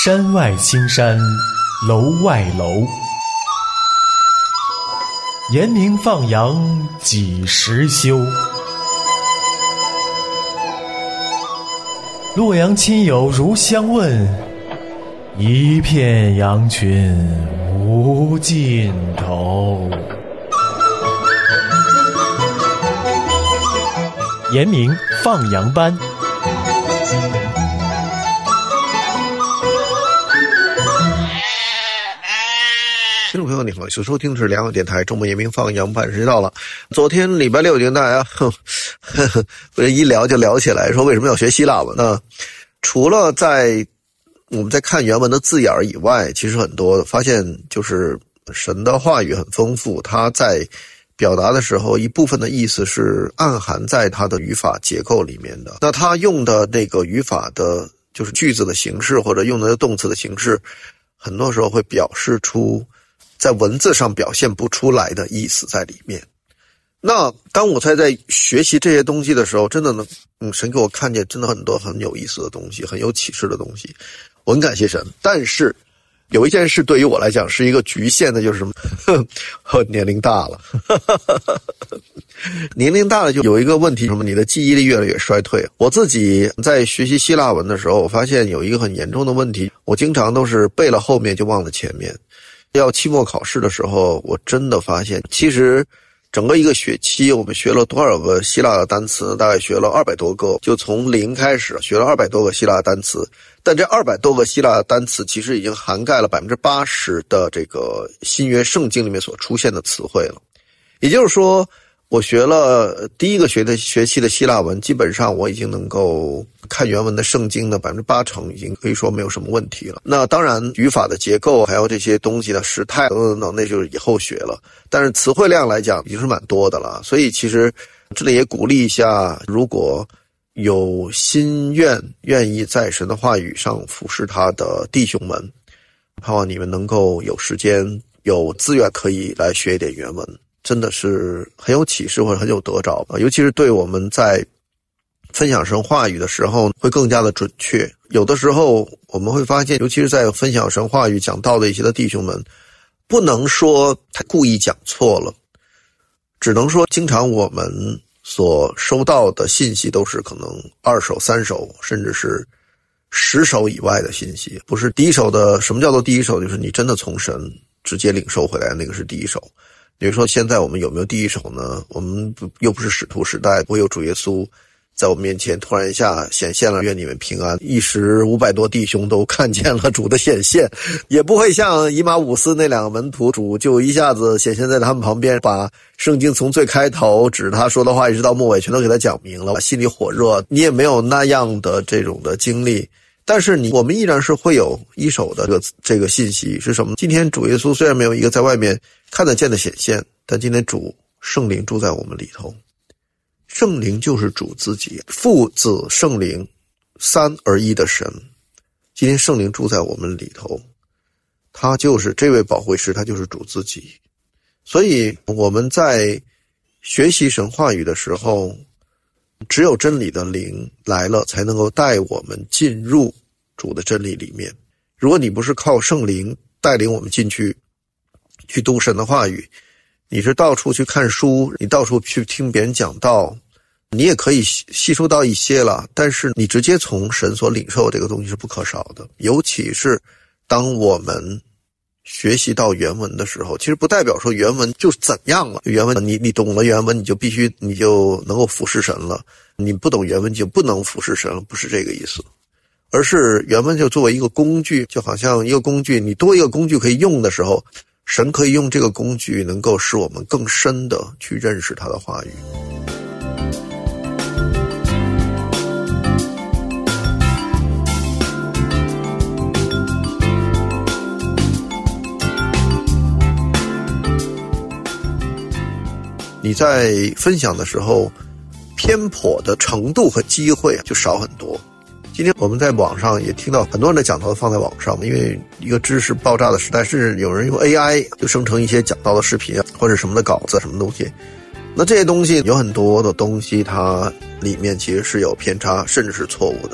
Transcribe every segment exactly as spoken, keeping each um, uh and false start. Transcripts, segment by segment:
山外青山楼外楼，严明放羊几时休？洛阳亲友如相问，一片羊群无尽头。严明放羊班。 听众朋友你好，所收听的是良友电台周末严明放羊班时间到了。昨天礼拜六就跟大家呵呵呵一聊就聊起来，说为什么要学希腊文呢？除了在我们在看原文的字眼以外，其实很多发现就是神的话语很丰富，它在表达的时候一部分的意思是暗含在它的语法结构里面的。那它用的那个语法的就是句子的形式或者用的动词的形式，很多时候会表示出在文字上表现不出来的意思在里面。那当我在在学习这些东西的时候，真的呢，嗯，神给我看见真的很多很有意思的东西，很有启示的东西，我很感谢神。但是有一件事对于我来讲是一个局限的，就是什么？呵，年龄大了，年龄大了就有一个问题，什么？你的记忆力越来越衰退。我自己在学习希腊文的时候，我发现有一个很严重的问题，我经常都是背了后面就忘了前面。要期末考试的时候，我真的发现，其实整个一个学期我们学了多少个希腊的单词，大概学了二百多个，就从零开始学了二百多个希腊单词。但这二百多个希腊的单词其实已经涵盖了 百分之八十 的这个新约圣经里面所出现的词汇了。也就是说，我学了第一个学的学期的希腊文，基本上我已经能够看原文的圣经的百分之八成，已经可以说没有什么问题了。那当然语法的结构还有这些东西的时态等等等，那就是以后学了。但是词汇量来讲已经是蛮多的了。所以其实这里也鼓励一下，如果有心愿愿意在神的话语上服侍他的弟兄们，盼望你们能够有时间有资源可以来学一点原文，真的是很有启示或者很有得着，尤其是对我们在分享神话语的时候会更加的准确。有的时候我们会发现，尤其是在分享神话语讲道的一些的弟兄们，不能说他故意讲错了，只能说经常我们所收到的信息都是可能二手三手甚至是十手以外的信息，不是第一手的。什么叫做第一手？就是你真的从神直接领受回来的那个是第一手。比如说现在我们有没有第一手呢？我们又不是使徒时代，不会有主耶稣在我们面前突然一下显现了，愿你们平安，一时五百多弟兄都看见了主的显现，也不会像以马忤斯那两个门徒，主就一下子显现在他们旁边，把圣经从最开头指他说的话一直到末尾全都给他讲明了，心里火热。你也没有那样的这种的经历，但是你我们依然是会有一手的这个这个信息是什么？今天主耶稣虽然没有一个在外面看得见的显现，但今天主圣灵住在我们里头。圣灵就是主自己，父子圣灵三而一的神。今天圣灵住在我们里头，他就是这位保惠师，他就是主自己。所以我们在学习神话语的时候，只有真理的灵来了，才能够带我们进入主的真理里面。如果你不是靠圣灵带领我们进去去读神的话语，你是到处去看书，你到处去听别人讲道，你也可以吸收到一些了，但是你直接从神所领受这个东西是不可少的。尤其是当我们学习到原文的时候，其实不代表说原文就怎样了，原文你你懂了原文，你就必须你就能够服侍神了，你不懂原文就不能服侍神了，不是这个意思。而是原文就作为一个工具，就好像一个工具，你多一个工具可以用的时候，神可以用这个工具能够使我们更深的去认识他的话语。你在分享的时候，偏颇的程度和机会就少很多。今天我们在网上也听到很多人的讲道放在网上，因为一个知识爆炸的时代，甚至有人用 A I 就生成一些讲道的视频或者什么的稿子什么东西。那这些东西有很多的东西它里面其实是有偏差甚至是错误的。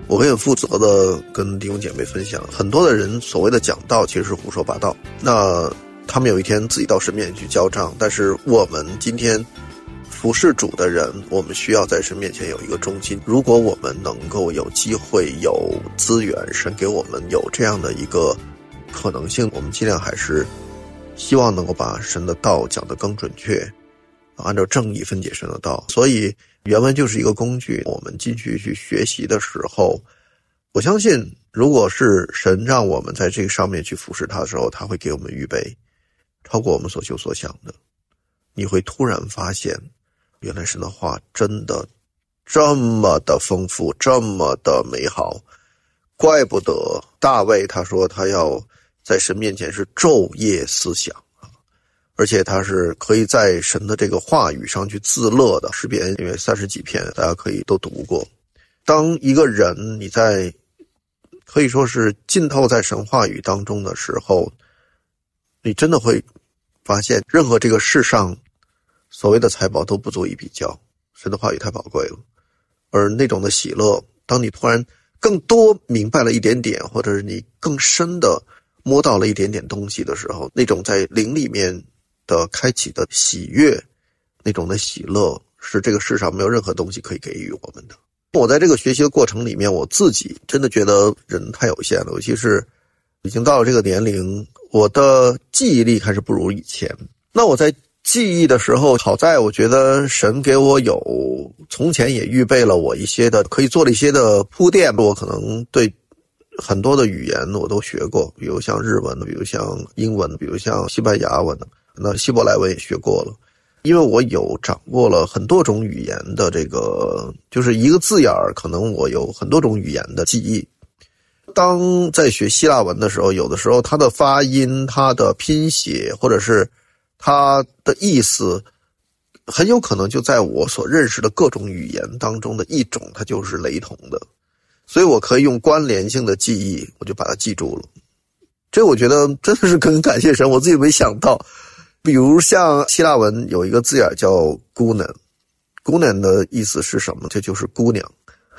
我可以很负责的跟弟兄姐妹分享，很多的人所谓的讲道其实是胡说八道，那他们有一天自己到神面前去交账，但是我们今天服侍主的人，我们需要在神面前有一个忠心。如果我们能够有机会有资源，神给我们有这样的一个可能性，我们尽量还是希望能够把神的道讲得更准确，按照正义分解神的道。所以原文就是一个工具，我们继续去学习的时候，我相信如果是神让我们在这个上面去服侍他的时候，他会给我们预备超过我们所求所想的。你会突然发现原来神的话真的这么的丰富，这么的美好，怪不得大卫他说他要在神面前是昼夜思想，而且他是可以在神的这个话语上去自乐的。诗篇因为三十几篇大家可以都读过。当一个人你在可以说是浸透在神话语当中的时候，你真的会发现任何这个世上所谓的财宝都不足以比较，神的话语太宝贵了。而那种的喜乐，当你突然更多明白了一点点，或者是你更深的摸到了一点点东西的时候，那种在灵里面的开启的喜悦，那种的喜乐，是这个世上没有任何东西可以给予我们的。我在这个学习的过程里面，我自己真的觉得人太有限了，尤其是已经到了这个年龄，我的记忆力还是不如以前。那我在记忆的时候，好在我觉得神给我有从前也预备了我一些的可以做了一些的铺垫，我可能对很多的语言我都学过，比如像日文，比如像英文，比如像西班牙文，那希伯来文也学过了。因为我有掌握了很多种语言的这个，就是一个字眼儿，可能我有很多种语言的记忆。当在学希腊文的时候，有的时候它的发音、它的拼写，或者是它的意思，很有可能就在我所认识的各种语言当中的一种，它就是雷同的。所以我可以用关联性的记忆，我就把它记住了。这我觉得真的是很感谢神，我自己没想到。比如像希腊文有一个字眼叫姑娘，姑娘的意思是什么？这就是姑娘。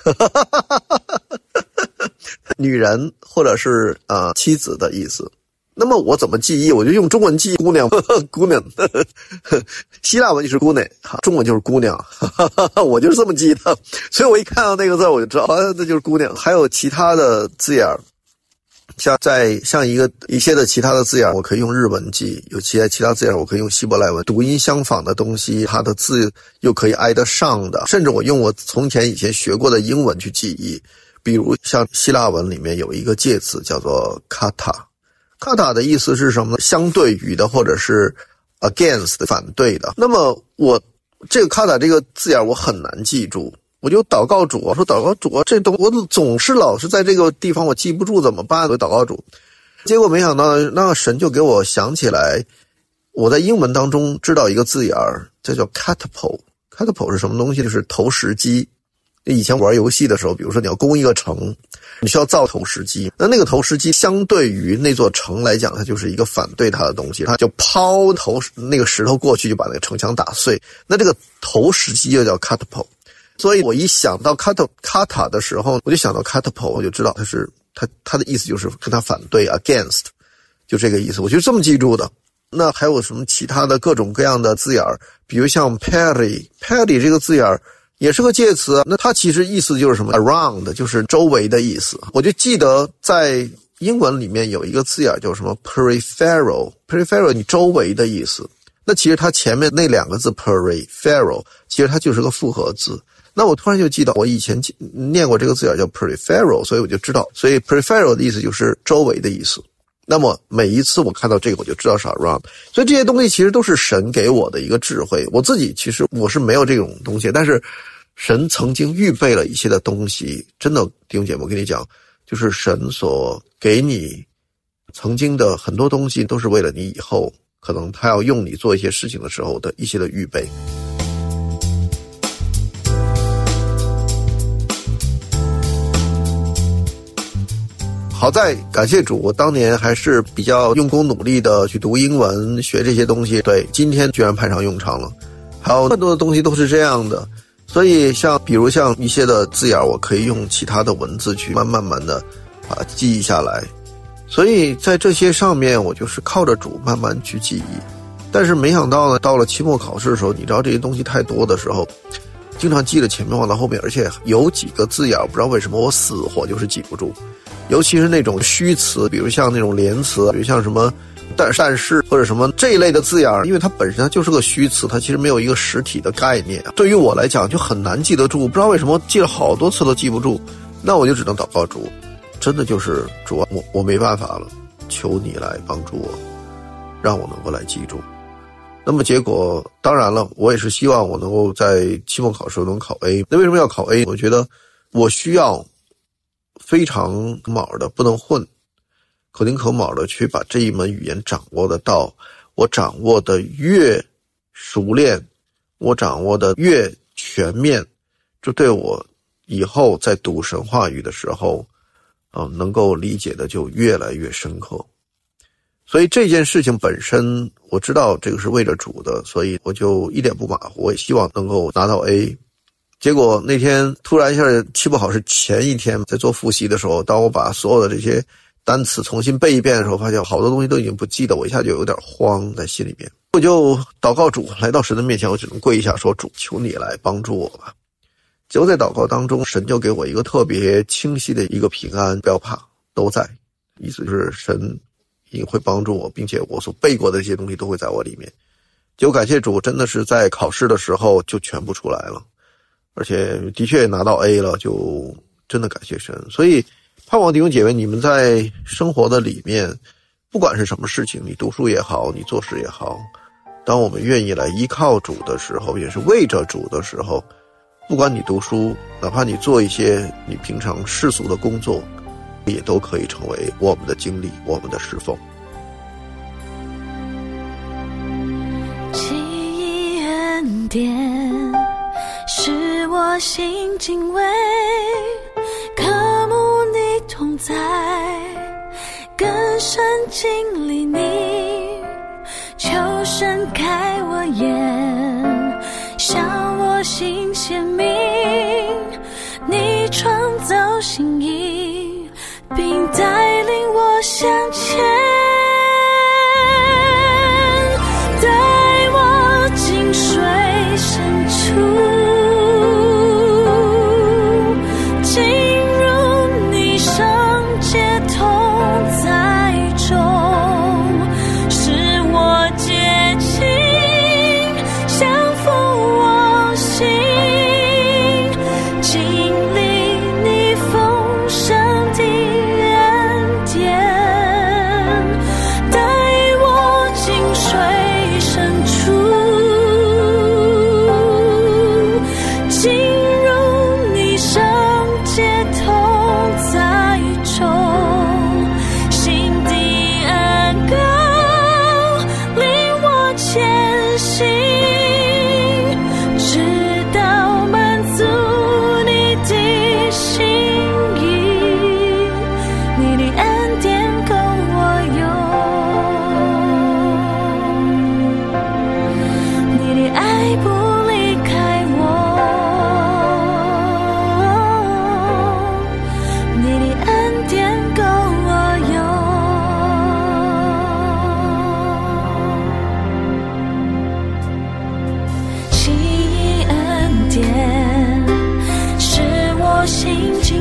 女人或者是啊、呃、妻子的意思。那么我怎么记忆？我就用中文记忆姑娘，姑娘。希腊文就是姑娘，中文就是姑娘，我就是这么记的。所以我一看到那个字我就知道，啊，那就是姑娘。还有其他的字眼，像在像一个一些的其他的字眼，我可以用日文记；有其他其他字眼，我可以用希伯来文。读音相仿的东西，它的字又可以挨得上的，甚至我用我从前以前学过的英文去记忆。比如像希腊文里面有一个介词叫做 kata。kata 的意思是什么？相对于的，或者是 against 反对的。那么我这个 kata 这个字眼我很难记住。我就祷告主，我说祷告主，这东我总是老是在这个地方我记不住怎么办？我祷告主，结果没想到那个神就给我想起来，我在英文当中知道一个字眼儿，这叫 catapult。catapult 是什么东西？就是投石机。以前玩游戏的时候，比如说你要攻一个城，你需要造投石机，那那个投石机相对于那座城来讲，它就是一个反对它的东西，它就抛投那个石头过去，就把那个城墙打碎。那这个投石机又叫 catapult。所以我一想到 kata kata 的时候，我就想到 catapult， 我就知道它是它它的意思就是跟它反对 against， 就这个意思，我就这么记住的。那还有什么其他的各种各样的字眼，比如像 peri peri 这个字眼也是个介词，那它其实意思就是什么 around， 就是周围的意思。我就记得在英文里面有一个字眼叫什么 peripheral peripheral 你周围的意思。那其实它前面那两个字 peripheral 其实它就是个复合字。那我突然就记得我以前念过这个字眼叫 peripheral， 所以我就知道，所以 peripheral 的意思就是周围的意思。那么每一次我看到这个我就知道是 around， 所以这些东西其实都是神给我的一个智慧。我自己其实我是没有这种东西，但是神曾经预备了一些的东西，真的弟兄姐妹我跟你讲，就是神所给你曾经的很多东西都是为了你以后可能他要用你做一些事情的时候的一些的预备。好在感谢主，我当年还是比较用功努力的去读英文学这些东西，对，今天居然派上用场了。还有很多的东西都是这样的， 所以像比如像一些的字眼，我可以用其他的文字去慢慢慢的把它记忆下来。所以在这些上面，我就是靠着主慢慢去记忆。但是没想到呢，到了期末考试的时候，你知道这些东西太多的时候，经常记了前面忘到后面，而且有几个字眼不知道为什么我死活就是记不住，尤其是那种虚词，比如像那种连词，比如像什么但但是或者什么这一类的字眼，因为它本身它就是个虚词，它其实没有一个实体的概念，对于我来讲就很难记得住，不知道为什么记了好多次都记不住。那我就只能祷告主，真的就是主啊，我我没办法了，求你来帮助我，让我能够来记住。那么结果当然了，我也是希望我能够在期末考试能考 A。 那为什么要考 A？ 我觉得我需要非常卯的，不能混，可丁可卯的去把这一门语言掌握得到，我掌握的越熟练，我掌握的越全面，这对我以后在读神话语的时候呃，能够理解的就越来越深刻。所以这件事情本身我知道这个是为了主的，所以我就一点不马虎，我也希望能够拿到 A。 结果那天突然一下期末考试前一天在做复习的时候，当我把所有的这些单词重新背一遍的时候，发现好多东西都已经不记得，我一下就有点慌在心里面。我就祷告主，来到神的面前，我只能跪一下说，主求你来帮助我吧。结果在祷告当中，神就给我一个特别清晰的一个平安，不要怕，都在，意思就是神也会帮助我，并且我所背过的这些东西都会在我里面。结果感谢主，真的是在考试的时候就全部出来了，而且的确拿到 A 了，就真的感谢神。所以盼望弟兄姐妹，你们在生活的里面，不管是什么事情，你读书也好，你做事也好，当我们愿意来依靠主的时候，也是为着主的时候，不管你读书，哪怕你做一些你平常世俗的工作，也都可以成为我们的经历，我们的侍奉。 记忆恩典使我心敬畏，渴慕你同在，更深经历你，求神开我眼，向我心显明，你创造心意，并带领我向前，带我进水深处，进入你圣洁同在中，使我洁净，降服我心，经历你丰盛的恩典，带我进水深处，进入你圣洁同在中，心的恩膏领我前行，直到满足你的心意，你的恩典够我用，你的爱不离开我，你的恩典够我用。奇异恩典使我心